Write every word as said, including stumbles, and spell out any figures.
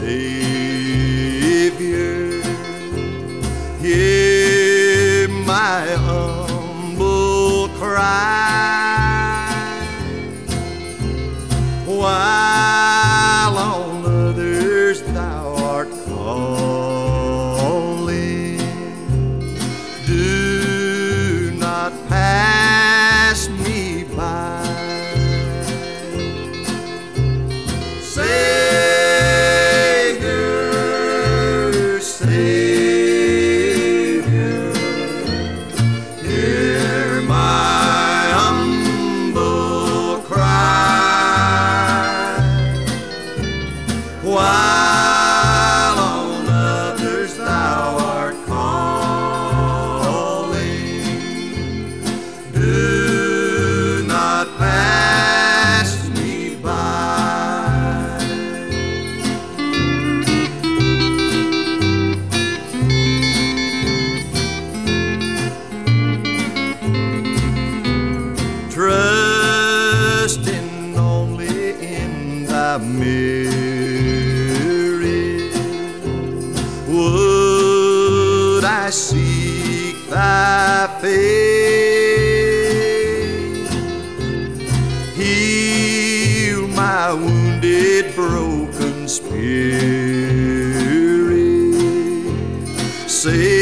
Savior, hear my humble cry. While on others thou art calling, do not pass me by. Savior, Savior, hear my humble cry. While on others thou art calling, do not pass me by. Trusting only in thy merit, would I seek thy face. Heal my wounded, broken spirit. Say